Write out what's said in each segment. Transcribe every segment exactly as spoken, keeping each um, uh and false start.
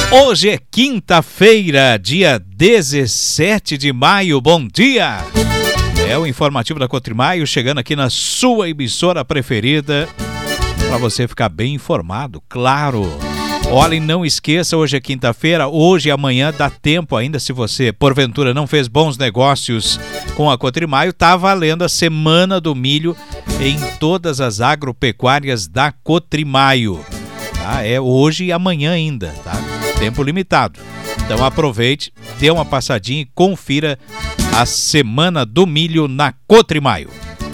Hoje é quinta-feira, dia dezessete de maio. Bom dia! É o informativo da Cotrimaio chegando aqui na sua emissora preferida para você ficar bem informado, claro. Olha, e não esqueça, hoje é quinta-feira, hoje e amanhã dá tempo ainda, se você porventura não fez bons negócios com a Cotrimaio, tá valendo a Semana do Milho em todas as agropecuárias da Cotrimaio. Tá? É hoje e amanhã ainda, tá? Tempo limitado. Então aproveite, dê uma passadinha e confira a Semana do Milho na Cotrimaio.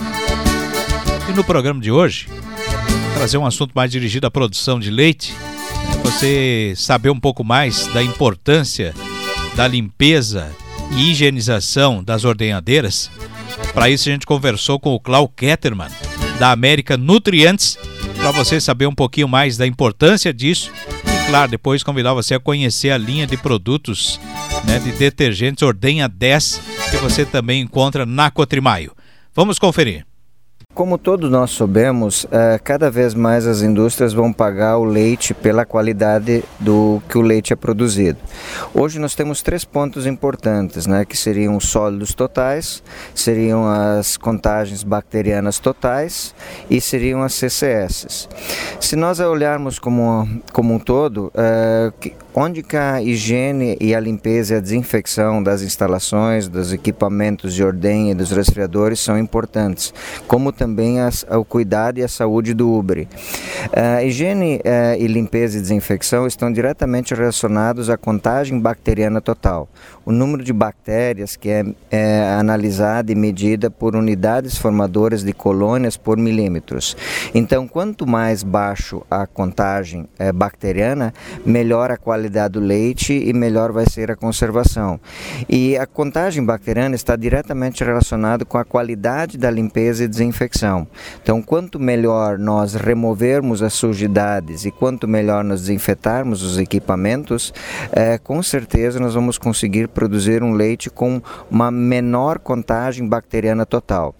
E no programa de hoje, trazer um assunto mais dirigido à produção de leite, né? Você saber um pouco mais da importância da limpeza e higienização das ordenhadeiras. Para isso a gente conversou com o Klaus Kettermann, da América Nutrientes, para você saber um pouquinho mais da importância disso. Claro, depois convidar você a conhecer a linha de produtos, né, de detergentes Ordenha dez, que você também encontra na Cotrimaio. Vamos conferir. Como todos nós sabemos, uh, cada vez mais as indústrias vão pagar o leite pela qualidade do que o leite é produzido. Hoje nós temos três pontos importantes, né, que seriam os sólidos totais, seriam as contagens bacterianas totais e seriam as C C S. Se nós olharmos como, como um todo, uh, que, onde que a higiene e a limpeza e a desinfecção das instalações, dos equipamentos de ordenha e dos resfriadores são importantes, como também as, o cuidado e a saúde do úbere. A higiene uh, e limpeza e desinfecção estão diretamente relacionados à contagem bacteriana total. O número de bactérias que é, é analisada e medida por unidades formadoras de colônias por milímetros. Então, quanto mais baixo a contagem é, bacteriana, melhor a qualidade do leite e melhor vai ser a conservação. E a contagem bacteriana está diretamente relacionada com a qualidade da limpeza e desinfecção. Então, quanto melhor nós removermos as sujidades e quanto melhor nós desinfetarmos os equipamentos, é, com certeza nós vamos conseguir produzir um leite com uma menor contagem bacteriana total.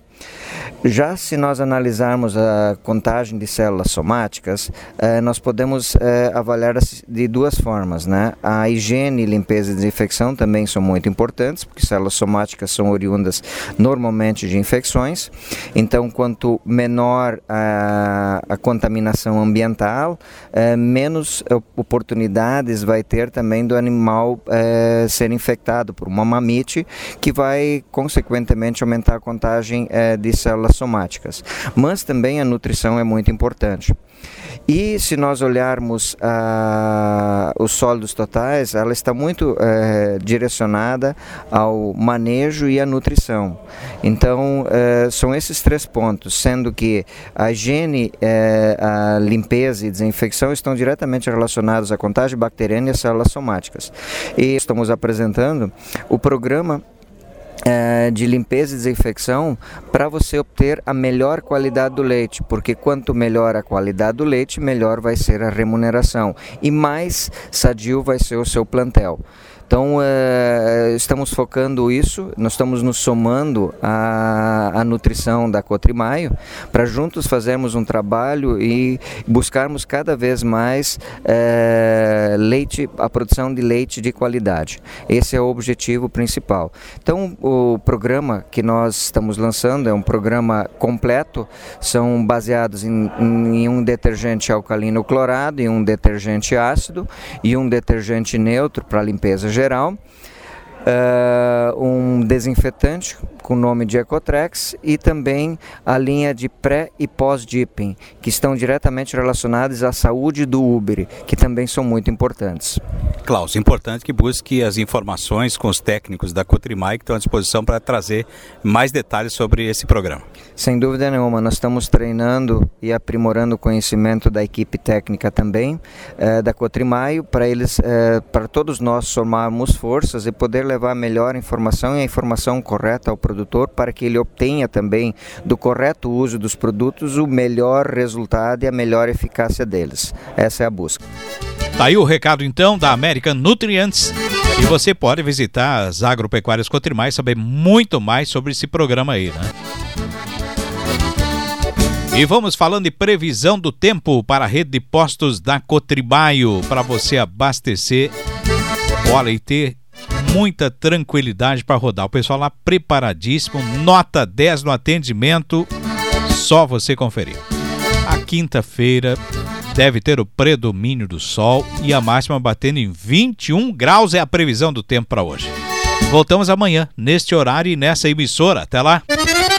Já se nós analisarmos a contagem de células somáticas, eh, nós podemos eh, avaliar de duas formas, né? A higiene, limpeza e desinfecção também são muito importantes, porque células somáticas são oriundas normalmente de infecções. Então, quanto menor a, a contaminação ambiental, eh, menos oportunidades vai ter também do animal eh, ser infectado por uma mamite, que vai, consequentemente, aumentar a contagem eh, de células somáticas. Mas também a nutrição é muito importante. E se nós olharmos ah, os sólidos totais, ela está muito eh, direcionada ao manejo e à nutrição. Então, eh, são esses três pontos, sendo que a higiene, eh, a limpeza e desinfecção estão diretamente relacionados à contagem bacteriana e às células somáticas. E estamos apresentando o programa de limpeza e desinfecção para você obter a melhor qualidade do leite, porque quanto melhor a qualidade do leite, melhor vai ser a remuneração e mais sadio vai ser o seu plantel. Então, uh, estamos focando isso, nós estamos nos somando à, à nutrição da Cotrimaio para juntos fazermos um trabalho e buscarmos cada vez mais uh, leite, a produção de leite de qualidade. Esse é o objetivo principal. Então, o programa que nós estamos lançando é um programa completo, são baseados em, em um detergente alcalino clorado, em um detergente ácido e um detergente neutro para limpeza geral, uh, um desinfetante com o nome de Ecotrex e também a linha de pré e pós-dipping, que estão diretamente relacionados à saúde do úbere, que também são muito importantes. Klaus, importante que busque as informações com os técnicos da Cotrimaio que estão à disposição para trazer mais detalhes sobre esse programa. Sem dúvida nenhuma, nós estamos treinando e aprimorando o conhecimento da equipe técnica também, eh, da Cotrimaio, para eles, eh, para todos nós somarmos forças e poder levar a melhor informação e a informação correta ao produtor, para que ele obtenha também do correto uso dos produtos o melhor resultado e a melhor eficácia deles. Essa é a busca. Tá aí o recado então da American Nutrients, e você pode visitar as agropecuárias Cotrimaio e saber muito mais sobre esse programa aí, né? E vamos falando de previsão do tempo para a rede de postos da Cotribaio, para você abastecer, olha, e ter muita tranquilidade para rodar. O pessoal lá preparadíssimo, nota dez no atendimento, só você conferir. A quinta-feira deve ter o predomínio do sol e a máxima batendo em vinte e um graus é a previsão do tempo para hoje. Voltamos amanhã, neste horário e nessa emissora. Até lá!